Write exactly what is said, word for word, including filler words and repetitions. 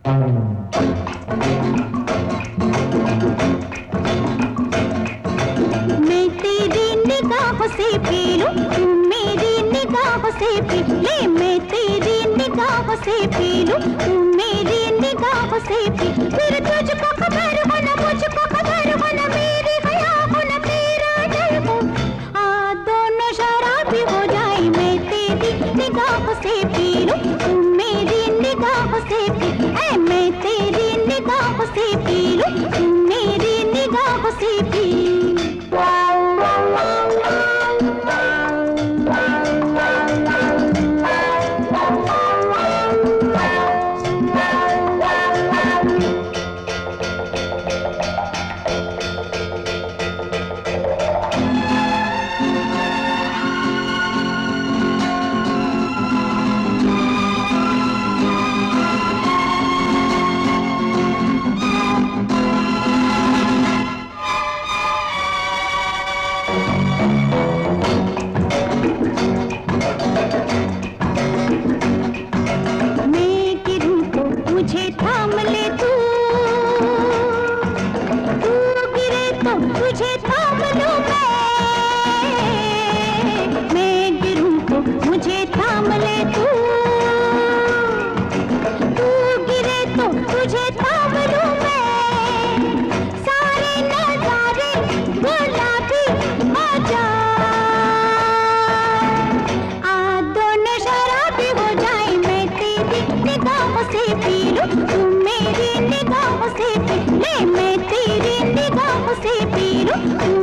मैं तेरी निगाहों से पी लूं, तू मेरी निगाहों से पी ले। मैं तेरी निगाहों से पी लूं, तू मेरी निगाहों से पी। फिर तुझको खबर हो ना, मुझको खबर हो ना, मेरी हया हो ना, तेरा डर हो। आ दोनों शराबी हो जाए। मैं तेरी निगाहों से पी लूं, तू मेरी निगाहों से पी। ऐ मैं तेरी निगाहों से पी लूं, तू मेरी निगाहों से पी। मुझे थाम ले तू, तू गिरे तो तुझे थाम लूं मैं। मैं गिरूं तो मुझे थाम ले तू, तू गिरे तो तुझे थाम लूं मैं। सारे नजारे गुलाबी हो जाए, आ दोनों शराबी हो जाए। मैं तेरी निगाहों से पी लूं, तू मेरी निगाहों से पी ले। मैं तेरी निगाहों से पी लूं,